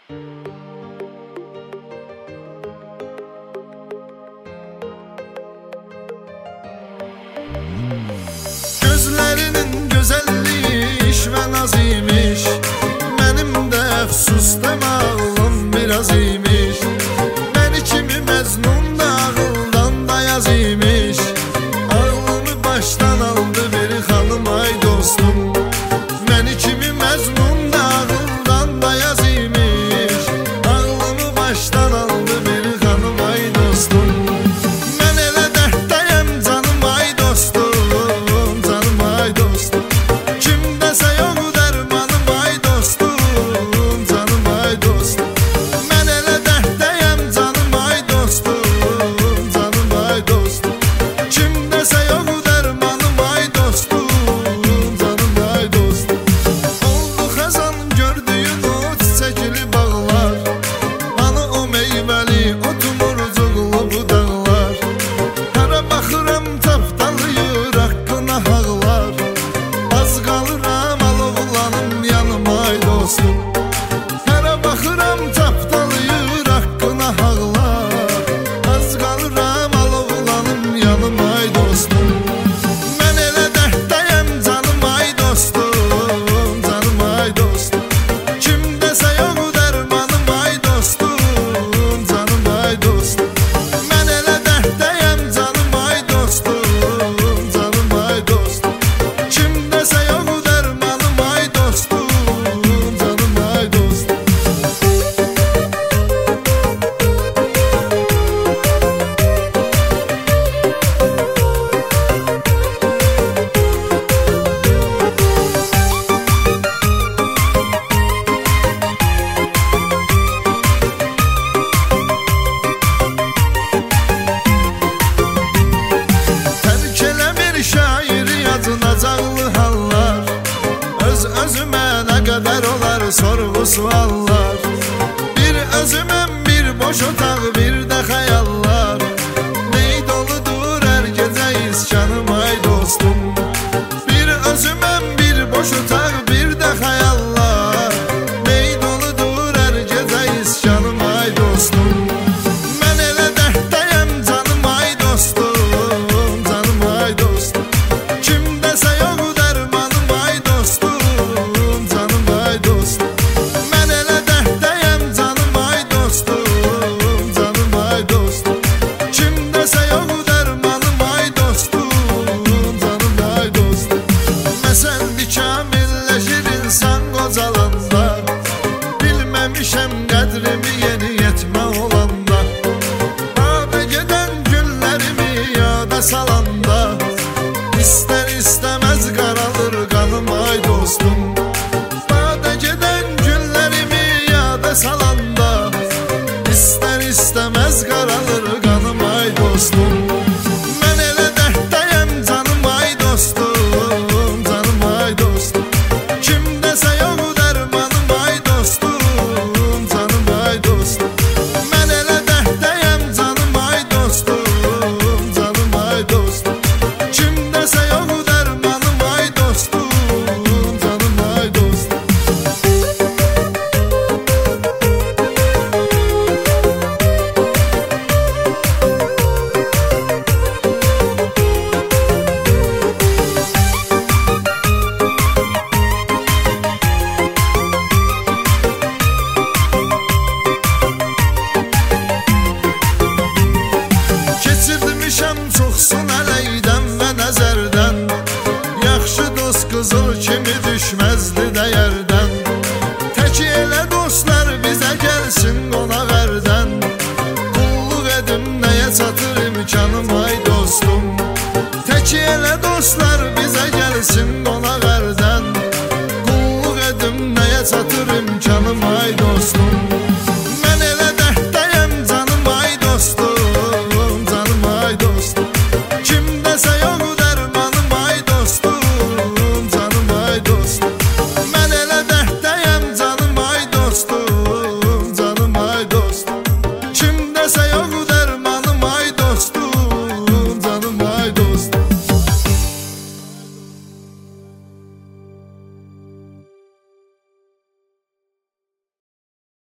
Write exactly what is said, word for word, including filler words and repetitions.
Gözlerinin güzelliği iş ve naziymiş. Benim de efsus demağım biraz iyiymiş. Ben içimi mezmun da ağıldan da yazıymış. Ağlımı baştan aldı bir hanım ay dostum. Ben içimi mezmun da ağıldan da yazıymış. Ağlımı baştan aldı bir hanım ay dostum. Ben ele dertteyim canım ay dostum. Canım ay dostum. Kim dese yok dermanım ay dostum. Canım ay dostum. Ben ele dertteyim canım ay dostum. Canım ay dostum. Kim dese yok dermanım ay dostum. Canım ay dostum. Oldu xəzan gördüyün o çiçəkli bağlar. Hani o meyvəli o tumurcuqlu bu dağlar. Hara baxıram tapdalıyır haqqına ağlar. Az qalıram alovlanım yanıma ay dostum. Hara baxıram tapdalıyır haqqına ağlar. Az qalıram alovlanım yanıma ay dostum. Mən elə dertteyim canım ay dostum. Canım ay dostum. Kim dese yok dermanım ay dostum. Canım ay dostum. Mən elə dertteyim canım ay dostum. Canım ay dostum. Kim dese yok dermanım ay dostum. Canım ay dostum. Tərk eləmir şairi yazılacaqlı hallar. Öz özümə nə qədər olar sorğu suallar. Bir özüməm bir boş otaq bir də xəyallar. Ney doludur hər gecə iskanım ay dostum. Bir özüməm bir boş otaq bir də xəyallar. Ney doludur hər gecə iskanım ay dostum. Mən elə dertteyim canım ay dostum. Canım ay dostum. Kim dese yok dermanım ay dostum. Canım ay dostum. Mən elə dertteyim canım ay dostum. Canım ay dostum. Kim dese yok dermanım ay dostum. Canım ay dostum. Məsəl bir kamilləşir insan qocalanda. Bilməmişəm qədrimi yeni yetmə olanda. Adə gedən günlərimi yada salanda. İster istemez qaralır qanım ay dostum. Adə gedən günlərimi yada salanda. İster istemez qaralır qanım ay dostum. Mən elə dertteyim canım ay dostum. Canım ay dostum. Kim dese yok dermanım ay dostum. Canım ay dostum. Mən elə dertteyim canım ay dostum. Canım ay dostum. Kim dese yok dermanım ay dostum. Canım ay dostum. Keçirmişəm çoxsun əleydən və nəzərdən. Yaxşı dost qızıl kimi düşməzdi dəyərdən. Tək elə dostlar bizə gəlsin qonaq ərdən. Qulluq edim nəyə çatır imkanım ay dostum. Tək elə dostlar bizə gəlsin qonaq ərdən. Qulluq edim nəyə çatır imkanım